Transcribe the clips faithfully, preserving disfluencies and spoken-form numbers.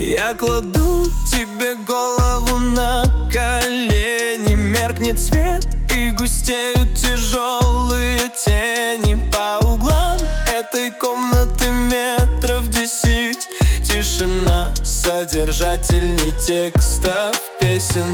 Я кладу тебе голову на колени. Меркнет свет и густеют тяжелые тени по углам этой комнаты метров десять. Тишина, содержательней текстов песен.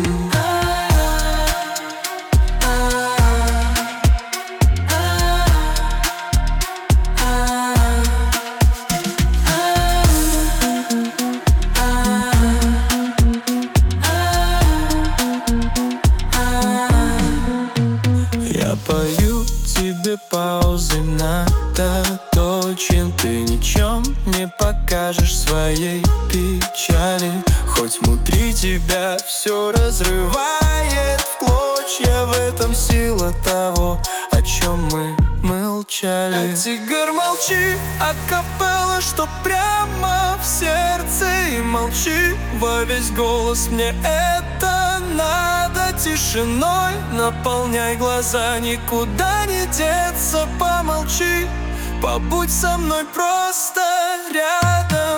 Я пою тебе паузы надо то, чем ты ничем не покажешь своей печали. Хоть внутри тебя все разрывает в клочья, в этом сила того, о чем мы молчали. А тигр, молчи, акапелла, что прямо в сердце. И молчи во весь голос, мне это надо. Тишиной наполняй глаза, никуда не деться. Помолчи, побудь со мной просто рядом.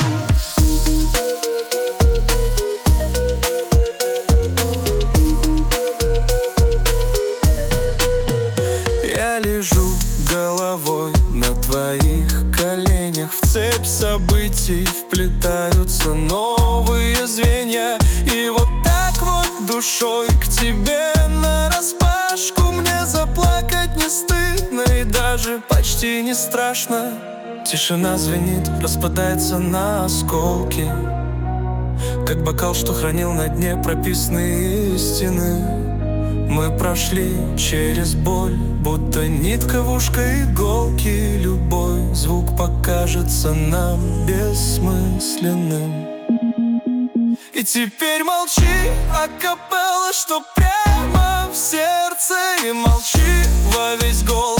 Я лежу головой на твоих коленях. В цепь событий вплетаются новые звенья. И вот так вот душой к тебе нараспашку. Мне заплакать не стыдно и даже почти не страшно. Тишина звенит, распадается на осколки, как бокал, что хранил на дне прописанные истины. Мы прошли через боль, будто нитка в ушко иголки. Любой звук покажется нам бессмысленным. И теперь молчи, акапелла, что прямо в сердце. И молчи во весь голос.